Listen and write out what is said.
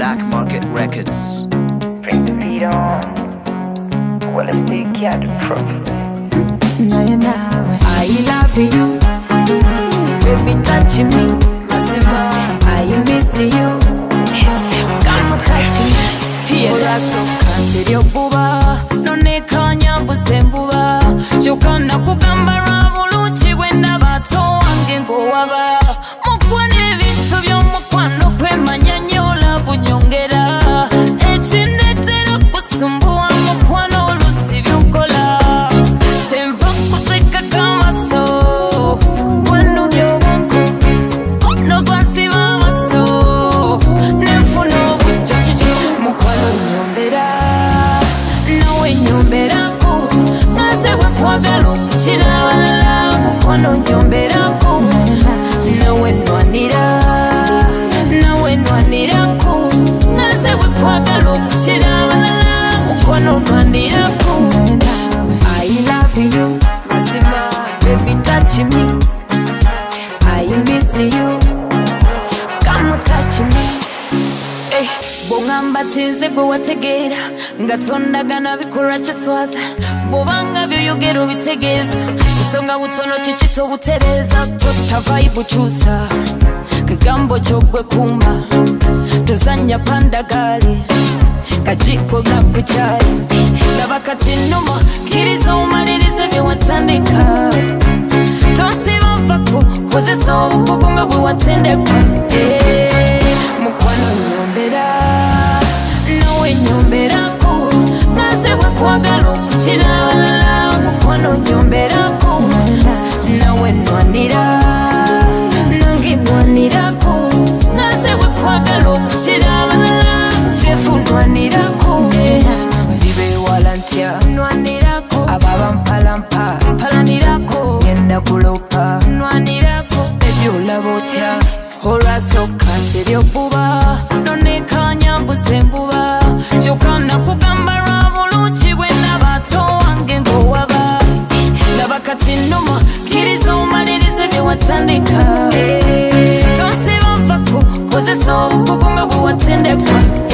Black Market Records. Bring the beat on. Well, let's take care of the problem. I love you, baby, touch me. I miss you, come touch me. Tira soka teri obuba, none kanya busembuba. Chukana kugamba ramuluchi wenda bato wange ngowaba. Mukwane bintu byomukwano kwemanya nyola bunyongera. Echinetera kusumbuwa mukwano olusi byukola. Semva kuteka kama so, kwanu byobonko. No kwansi mama so, nefuno buchachichi. Mukwano nyombera, nawe nyombera ko. Nasewe kwagala okuchira balala. Mukwano nyombera ko, nawe nwanira. Nawe nwanira ko. Nasewe kwagala okuchira balala. Mukwano nwanira ko. I love you, Mazima, baby, touch me. I miss you, come touch me. Eh, bongamba tinze gwe wategera ngatonda gana bikora kiswaza bobanga byoyogero bitegeza isonga butono chichito butereza tota vibe chusa kigambo chogwe kuma tuzanya pandagale kajiko gakuchali ndabakati numa kirizo umalirize byewatandika tosiba mfako kozesa obukunga bwe watendekwa mukwano nyombera nawe nyomberako nasebwe kwagala okuchira balala mukwano nyomberako nawe nwanira nange nwanirako nasebwe kwagala okuchira balala jefu nwanirako ndibewala ntya nwanirako ababa mpalampa mpalanirako ngenda kulopa nwanirako ebyolaba otya olwasoka teri obuba nonekanya busembuba kyokana kugamba lwabulungi bwenna bato wange ngowaba laba kati nnuma kiriza omalirize byewatandika tosiba nfako kozesa obukugu nga bwe watendekwa